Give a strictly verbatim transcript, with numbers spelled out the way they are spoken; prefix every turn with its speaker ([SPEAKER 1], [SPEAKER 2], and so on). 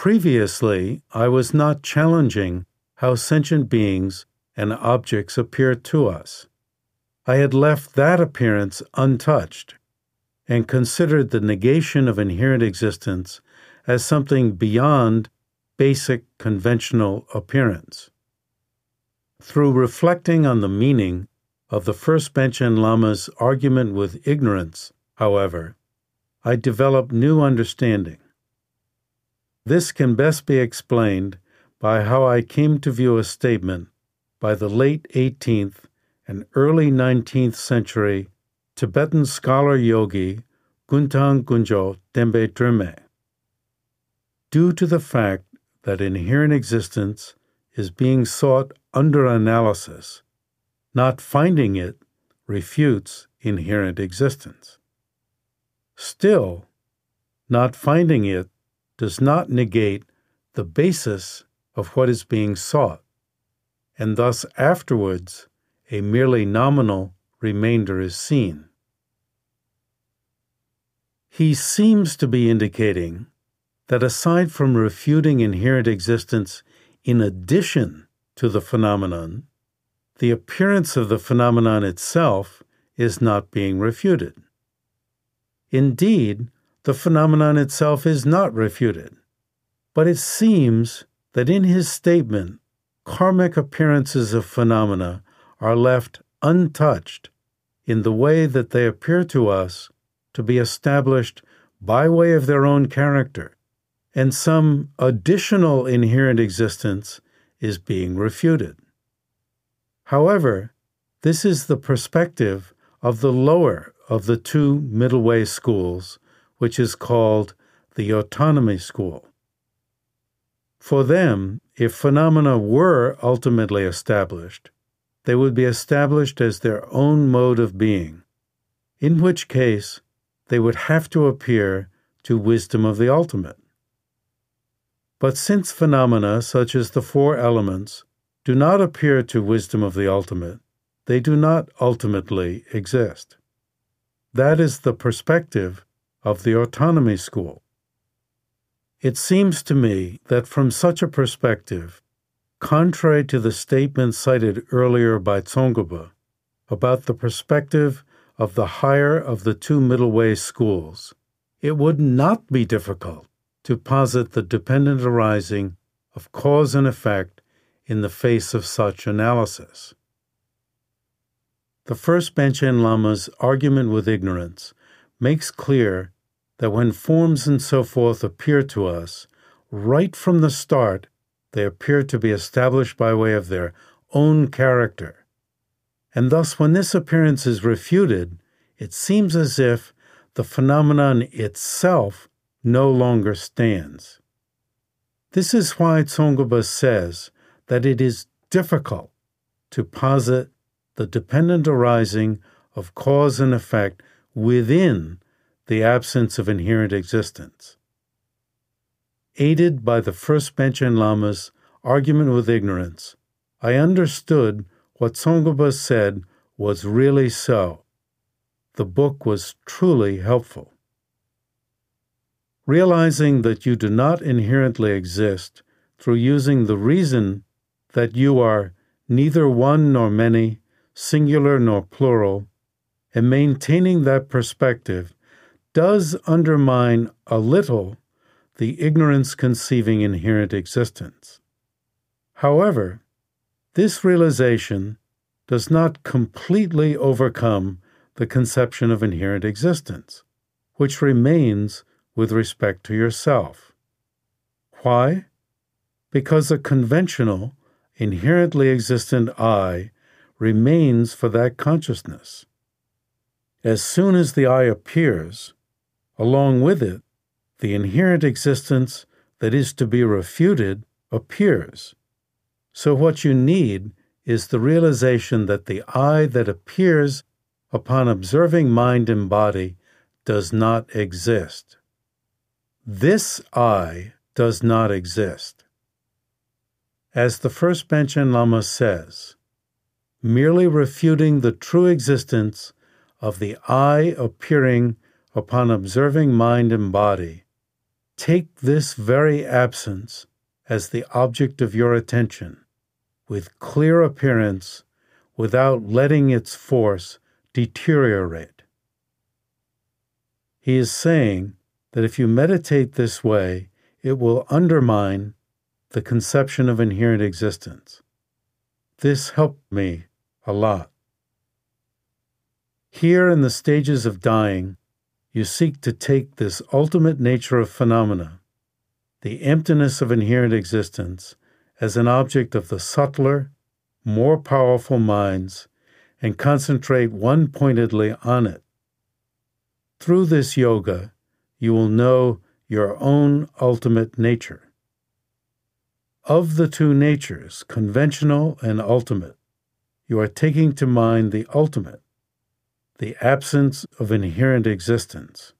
[SPEAKER 1] Previously, I was not challenging how sentient beings and objects appear to us. I had left that appearance untouched and considered the negation of inherent existence as something beyond basic conventional appearance. Through reflecting on the meaning of the first Panchen Lama's argument with ignorance, however, I developed new understanding. This can best be explained by how I came to view a statement by the late eighteenth and early nineteenth century Tibetan scholar-yogi Guntang Gunjo Dembe Drime. Due to the fact that inherent existence is being sought under analysis, not finding it refutes inherent existence. Still, not finding it does not negate the basis of what is being sought, and thus afterwards a merely nominal remainder is seen. He seems to be indicating that aside from refuting inherent existence in addition to the phenomenon, the appearance of the phenomenon itself is not being refuted. Indeed, the phenomenon itself is not refuted, but it seems that in his statement, karmic appearances of phenomena are left untouched in the way that they appear to us to be established by way of their own character, and some additional inherent existence is being refuted. However, this is the perspective of the lower of the two middle way schools, which is called the autonomy school. For them, if phenomena were ultimately established, they would be established as their own mode of being, in which case they would have to appear to wisdom of the ultimate. But since phenomena such as the four elements do not appear to wisdom of the ultimate, they do not ultimately exist. That is the perspective of the autonomy school. It seems to me that from such a perspective, contrary to the statement cited earlier by Tsongkhapa about the perspective of the higher of the two middle way schools, it would not be difficult to posit the dependent arising of cause and effect in the face of such analysis. The first Panchen Lama's argument with ignorance makes clear that when forms and so forth appear to us, right from the start, they appear to be established by way of their own character. And thus, when this appearance is refuted, it seems as if the phenomenon itself no longer stands. This is why Tsongkhapa says that it is difficult to posit the dependent arising of cause and effect within the absence of inherent existence. Aided by the first Panchen Lama's argument with ignorance, I understood what Tsongkhapa said was really so. The book was truly helpful. Realizing that you do not inherently exist through using the reason that you are neither one nor many, singular nor plural, and maintaining that perspective does undermine a little the ignorance conceiving inherent existence. However, this realization does not completely overcome the conception of inherent existence, which remains with respect to yourself. Why? Because a conventional, inherently existent I remains for that consciousness. As soon as the I appears, along with it, the inherent existence that is to be refuted appears. So what you need is the realization that the I that appears upon observing mind and body does not exist. This I does not exist. As the first Panchen Lama says, merely refuting the true existence of the I appearing upon observing mind and body Take this very absence as the object of your attention, with clear appearance, without letting its force deteriorate. He is saying that if you meditate this way, it will undermine the conception of inherent existence. This helped me a lot. Here in the stages of dying, you seek to take this ultimate nature of phenomena, the emptiness of inherent existence, as an object of the subtler, more powerful minds, and concentrate one-pointedly on it. Through this yoga, you will know your own ultimate nature. Of the two natures, conventional and ultimate, you are taking to mind the ultimate, the absence of inherent existence.